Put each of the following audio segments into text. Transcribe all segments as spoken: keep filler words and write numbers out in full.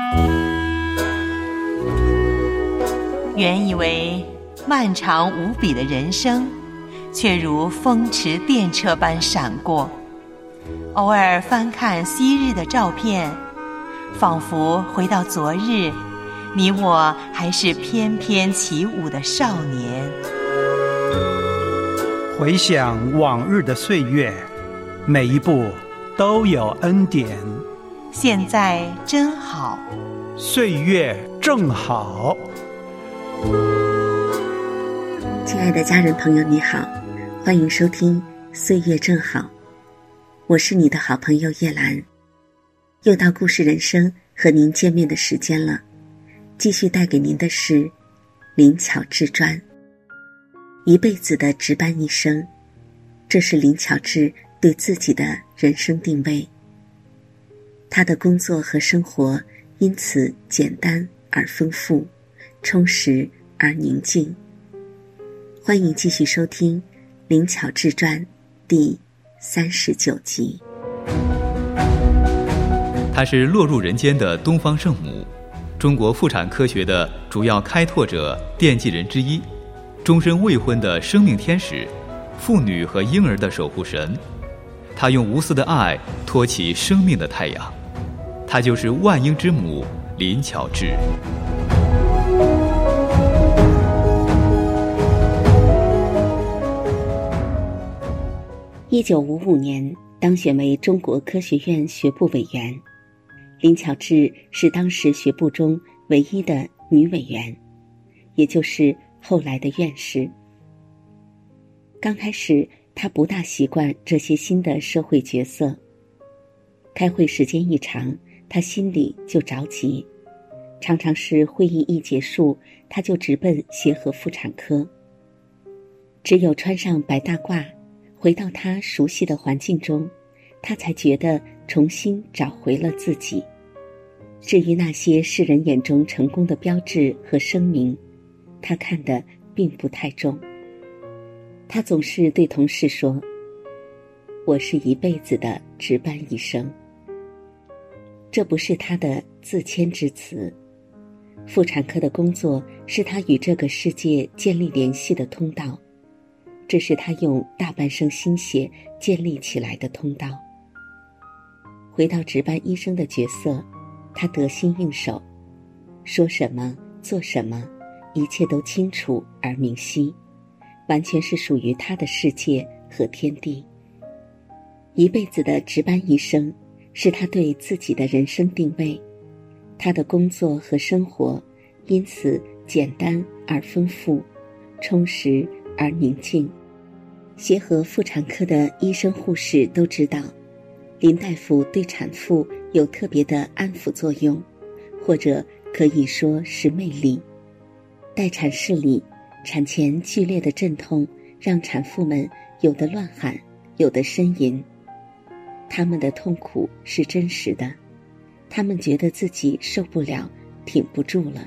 原以为漫长无比的人生，却如风驰电掣般闪过。偶尔翻看昔日的照片，仿佛回到昨日，你我还是翩翩起舞的少年。 回想往日的岁月，每一步都有恩典。 现在真好， 岁月正好。 亲爱的家人朋友，你好，欢迎收听岁月正好，我是你的好朋友叶兰。又到故事人生和您见面的时间了，继续带给您的是灵巧至专，一辈子的值班一生，这是林巧稚对自己的人生定位。他的工作和生活因此简单而丰富，充实而宁静。欢迎继续收听灵巧至专第三十九集。 她是落入人间的东方圣母，中国妇产科学的主要开拓者、奠基人之一，终身未婚的生命天使，妇女和婴儿的守护神。她用无私的爱托起生命的太阳，她就是万婴之母林巧稚。 一九五五年当选为中国科学院学部委员，林巧稚是当时学部中唯一的女委员，也就是后来的院士。刚开始她不大习惯这些新的社会角色，开会时间一长，她心里就着急，常常是会议一结束，她就直奔协和妇产科。只有穿上白大褂，回到她熟悉的环境中，她才觉得重新找回了自己。至于那些世人眼中成功的标志和声明，她看得并不太重。她总是对同事说，我是一辈子的值班医生。这不是她的自谦之词，妇产科的工作是她与这个世界建立联系的通道，这是她用大半生心血建立起来的通道。回到值班医生的角色，她得心应手，说什么做什么一切都清楚而明晰，完全是属于她的世界和天地。一辈子的值班医生是她对自己的人生定位，她的工作和生活因此简单而丰富，充实而宁静。协和妇产科的医生护士都知道，林大夫对产妇有特别的安抚作用，或者可以说是魅力。待产室里，产前剧烈的阵痛让产妇们有的乱喊，有的呻吟。他们的痛苦是真实的，他们觉得自己受不了，挺不住了。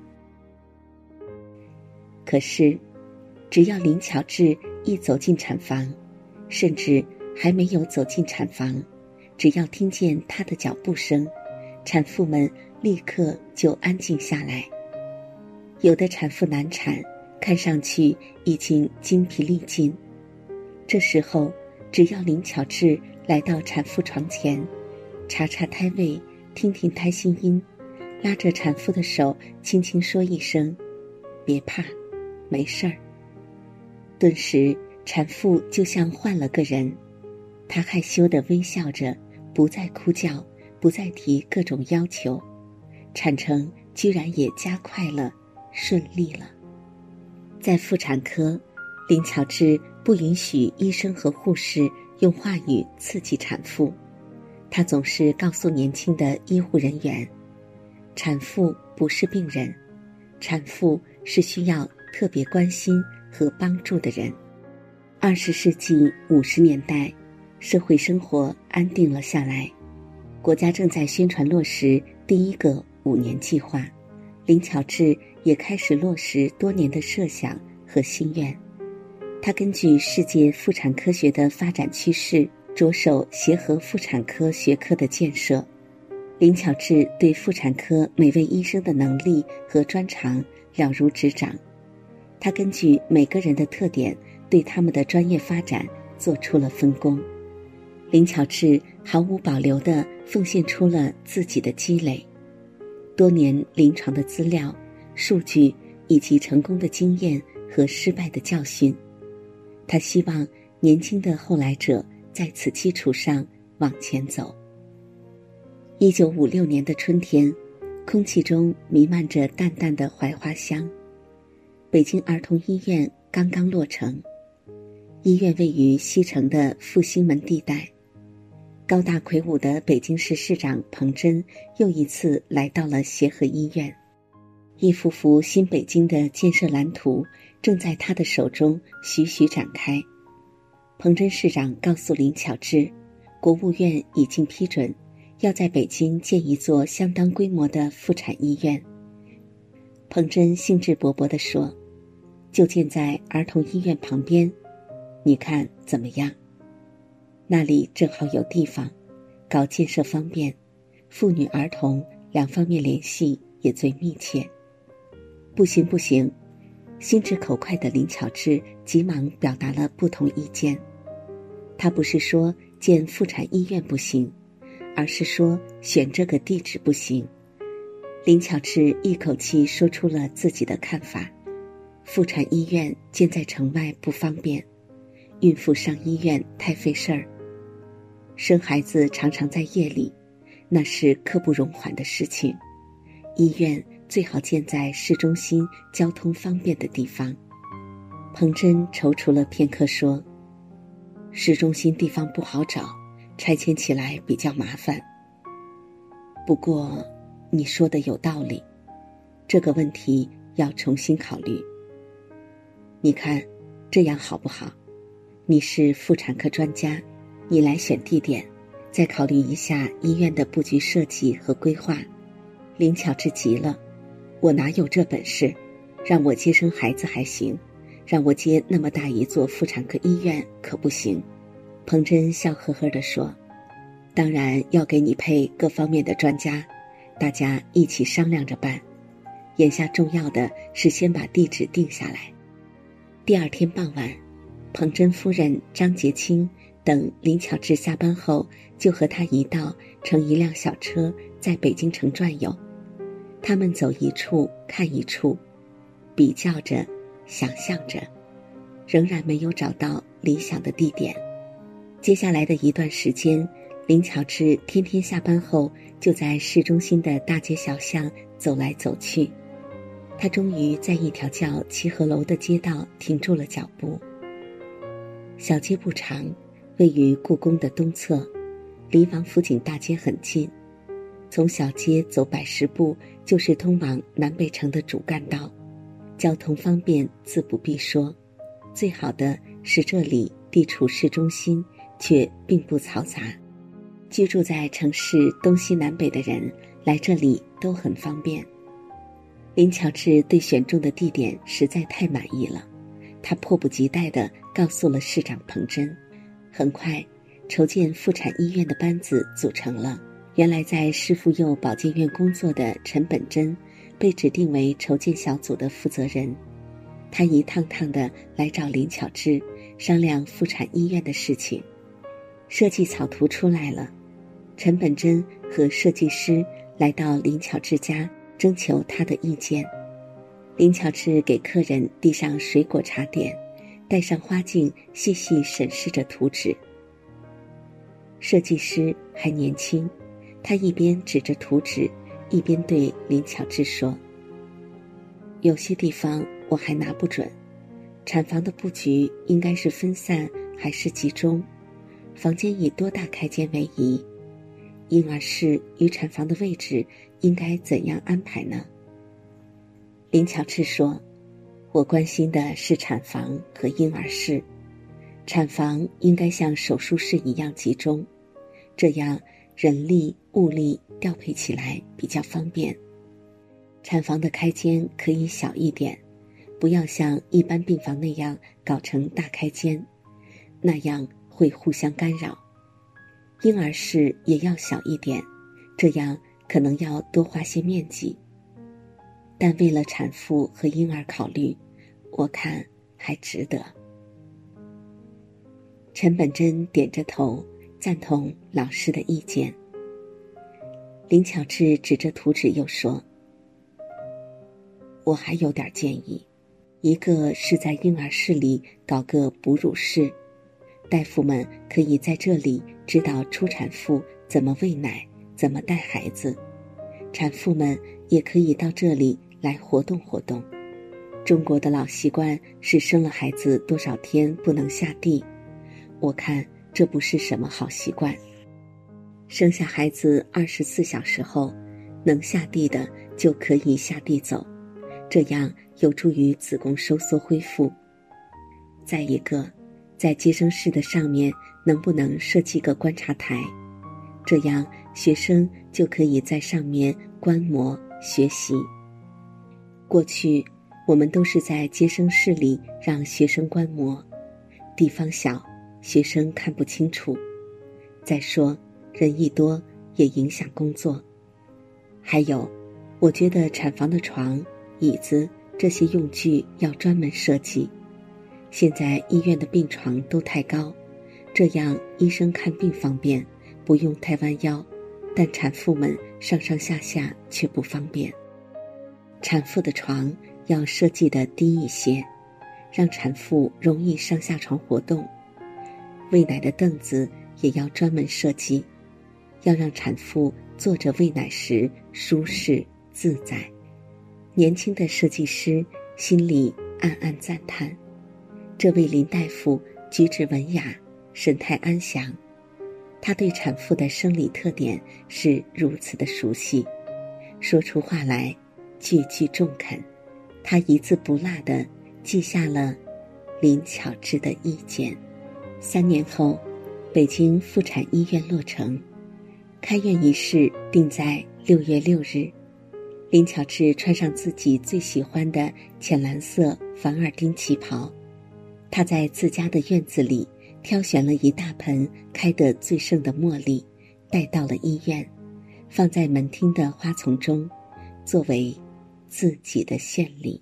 可是只要林巧稚一走进产房，甚至还没有走进产房，只要听见她的脚步声，产妇们立刻就安静下来。有的产妇难产，看上去已经精疲力尽，这时候只要林巧稚来到产妇床前，查查胎位，听听胎心音，拉着产妇的手轻轻说一声，别怕，没事儿。顿时产妇就像换了个人，她害羞地微笑着，不再哭叫，不再提各种要求，产程居然也加快了，顺利了。在妇产科，林巧稚不允许医生和护士用话语刺激产妇，她总是告诉年轻的医护人员，产妇不是病人，产妇是需要特别关心和帮助的人。二十世纪五十年代，社会生活安定了下来，国家正在宣传落实第一个五年计划，林巧稚也开始落实多年的设想和心愿。她根据世界妇产科学的发展趋势，着手协和妇产科学科的建设。 林巧稚对妇产科每位医生的能力和专长了如指掌，她根据每个人的特点，对他们的专业发展做出了分工。林巧稚毫无保留地奉献出了自己的积累，多年临床的资料、数据以及成功的经验和失败的教训。她希望年轻的后来者在此基础上往前走。一九五六年的春天，空气中弥漫着淡淡的槐花香。北京儿童医院刚刚落成，医院位于西城的复兴门地带。高大魁梧的北京市市长彭真又一次来到了协和医院，一幅幅新北京的建设蓝图正在他的手中徐徐展开。彭真市长告诉林巧稚，国务院已经批准要在北京建一座相当规模的妇产医院。彭真兴致勃勃地说，就建在儿童医院旁边，你看怎么样？那里正好有地方，搞建设方便，妇女儿童两方面联系也最密切。不行不行，心直口快的林巧稚急忙表达了不同意见。他不是说建妇产医院不行，而是说选这个地址不行。林巧稚一口气说出了自己的看法。妇产医院建在城外不方便，孕妇上医院太费事儿，生孩子常常在夜里，那是刻不容缓的事情。医院最好建在市中心交通方便的地方。彭真踌躇了片刻说，市中心地方不好找，拆迁起来比较麻烦。不过你说的有道理，这个问题要重新考虑。你看这样好不好？你是妇产科专家，你来选地点，再考虑一下医院的布局设计和规划。林巧稚急了，我哪有这本事？让我接生孩子还行，让我接那么大一座妇产科医院可不行。彭真笑呵呵地说，当然要给你配各方面的专家，大家一起商量着办。眼下重要的是先把地址定下来。第二天傍晚，彭真夫人张洁清等林巧稚下班后，就和他一道乘一辆小车在北京城转悠。他们走一处看一处，比较着，想象着，仍然没有找到理想的地点。接下来的一段时间，林巧稚天天下班后就在市中心的大街小巷走来走去。他终于在一条叫齐河楼的街道停住了脚步。小街不长，位于故宫的东侧，离王府井大街很近。从小街走百十步就是通往南北城的主干道，交通方便自不必说。最好的是这里地处市中心，却并不嘈杂。居住在城市东西南北的人来这里都很方便。林巧稚对选中的地点实在太满意了，他迫不及待地告诉了市长彭真。很快，筹建妇产医院的班子组成了。原来在市妇幼保健院工作的陈本真被指定为筹建小组的负责人。他一趟趟地来找林巧稚商量妇产医院的事情。设计草图出来了，陈本真和设计师来到林巧稚家征求他的意见。林巧稚给客人递上水果茶点，带上花镜，细细审视着图纸。设计师还年轻，他一边指着图纸，一边对林巧稚说，有些地方我还拿不准，产房的布局应该是分散还是集中，房间以多大开间为宜，婴儿室与产房的位置应该怎样安排呢？林巧稚说，我关心的是产房和婴儿室，产房应该像手术室一样集中，这样人力物力调配起来比较方便。产房的开间可以小一点，不要像一般病房那样搞成大开间，那样会互相干扰。婴儿室也要小一点，这样可能要多花些面积，但为了产妇和婴儿考虑，我看还值得。陈本真点着头赞同老师的意见。林巧稚指着图纸又说，我还有点建议，一个是在婴儿室里搞个哺乳室，大夫们可以在这里指导初产妇怎么喂奶，怎么带孩子，产妇们也可以到这里来活动活动。中国的老习惯是生了孩子多少天不能下地，我看这不是什么好习惯。生下孩子二十四小时后，能下地的就可以下地走，这样有助于子宫收缩恢复。再一个，在接生室的上面能不能设计个观察台，这样学生就可以在上面观摩学习。过去我们都是在接生室里让学生观摩，地方小，学生看不清楚。再说人一多也影响工作。还有，我觉得产房的床、椅子这些用具要专门设计。现在医院的病床都太高，这样医生看病方便，不用太弯腰，但产妇们上上下下却不方便。产妇的床要设计得低一些，让产妇容易上下床活动。喂奶的凳子也要专门设计，要让产妇坐着喂奶时舒适自在。年轻的设计师心里暗暗赞叹，这位林大夫举止文雅，神态安详。他对产妇的生理特点是如此的熟悉，说出话来句句中肯。他一字不落地记下了林巧稚的意见。三年后，北京妇产医院落成，开院仪式定在六月六日。林巧稚穿上自己最喜欢的浅蓝色凡尔丁旗袍，她在自家的院子里挑选了一大盆开得最盛的茉莉，带到了医院，放在门厅的花丛中，作为自己的献礼。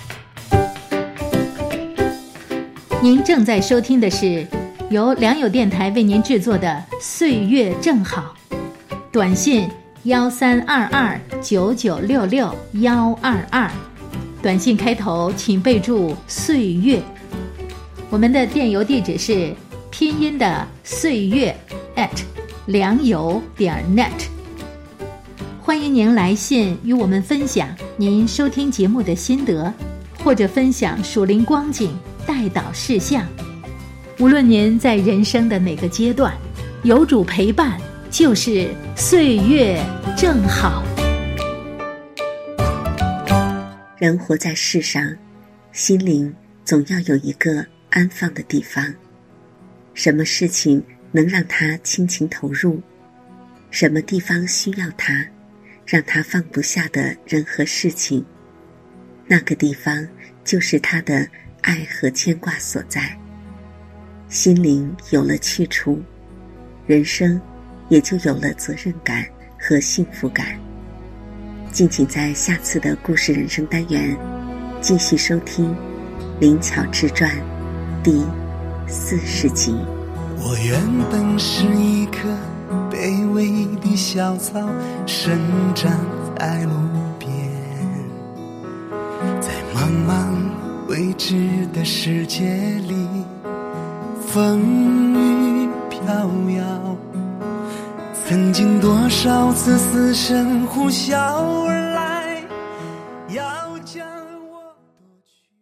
您正在收听的是由良友电台为您制作的《岁月正好》，短信幺三二二九九六六幺二二，短信开头请备注岁月。我们的电邮地址是拼音的岁月 at 良友点 net。欢迎您来信与我们分享您收听节目的心得，或者分享属灵光景、代祷事项。无论您在人生的哪个阶段，有主陪伴就是岁月正好。 人活在世上，心灵总要有一个安放的地方。什么事情能让他倾情投入？什么地方需要他，让他放不下的人和事情？那个地方就是他的爱和牵挂所在。心灵有了去处，人生也就有了责任感和幸福感。敬请在下次的故事人生单元继续收听《林巧稚传》第四十集。 我原本是一棵卑微的小草，生长在路边，在茫茫未知的世界里风雨飘摇。曾经多少次死神呼啸而来，要将